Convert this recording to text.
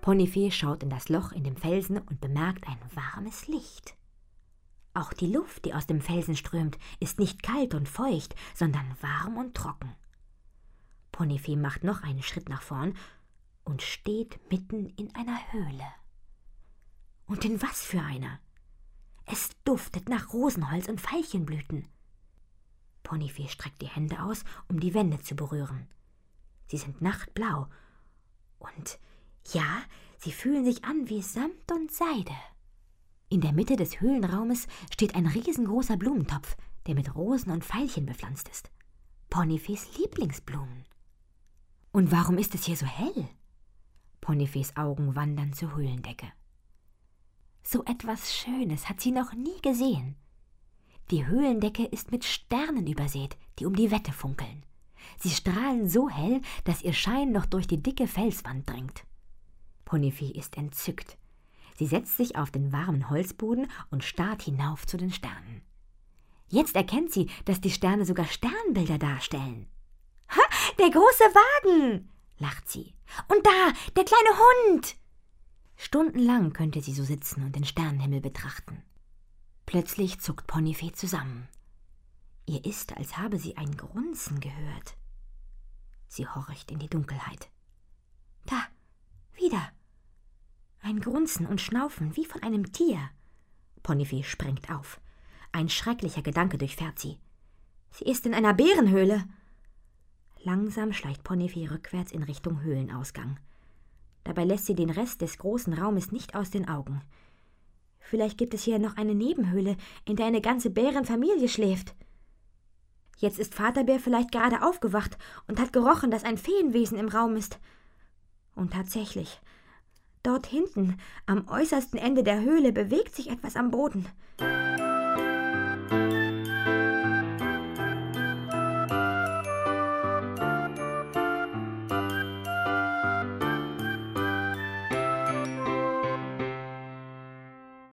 Ponifee schaut in das Loch in dem Felsen und bemerkt ein warmes Licht. Auch die Luft, die aus dem Felsen strömt, ist nicht kalt und feucht, sondern warm und trocken. Ponifee macht noch einen Schritt nach vorn und steht mitten in einer Höhle. Und in was für einer? Es duftet nach Rosenholz und Veilchenblüten. Ponifee streckt die Hände aus, um die Wände zu berühren. Sie sind nachtblau und ja, sie fühlen sich an wie Samt und Seide. In der Mitte des Höhlenraumes steht ein riesengroßer Blumentopf, der mit Rosen und Veilchen bepflanzt ist. Ponifees Lieblingsblumen. Und warum ist es hier so hell? Ponifees Augen wandern zur Höhlendecke. So etwas Schönes hat sie noch nie gesehen. Die Höhlendecke ist mit Sternen übersät, die um die Wette funkeln. Sie strahlen so hell, dass ihr Schein noch durch die dicke Felswand dringt. Ponifee ist entzückt. Sie setzt sich auf den warmen Holzboden und starrt hinauf zu den Sternen. Jetzt erkennt sie, dass die Sterne sogar Sternbilder darstellen. »Ha, der große Wagen«, lacht sie. »Und da, der kleine Hund!« Stundenlang könnte sie so sitzen und den Sternenhimmel betrachten. Plötzlich zuckt Ponifee zusammen. Ihr ist, als habe sie ein Grunzen gehört. Sie horcht in die Dunkelheit. Da, wieder. Ein Grunzen und Schnaufen wie von einem Tier. Ponifee springt auf. Ein schrecklicher Gedanke durchfährt sie. Sie ist in einer Bärenhöhle. Langsam schleicht Ponifee rückwärts in Richtung Höhlenausgang. Dabei lässt sie den Rest des großen Raumes nicht aus den Augen. Vielleicht gibt es hier noch eine Nebenhöhle, in der eine ganze Bärenfamilie schläft. Jetzt ist Vaterbär vielleicht gerade aufgewacht und hat gerochen, dass ein Feenwesen im Raum ist. Und tatsächlich, dort hinten, am äußersten Ende der Höhle, bewegt sich etwas am Boden.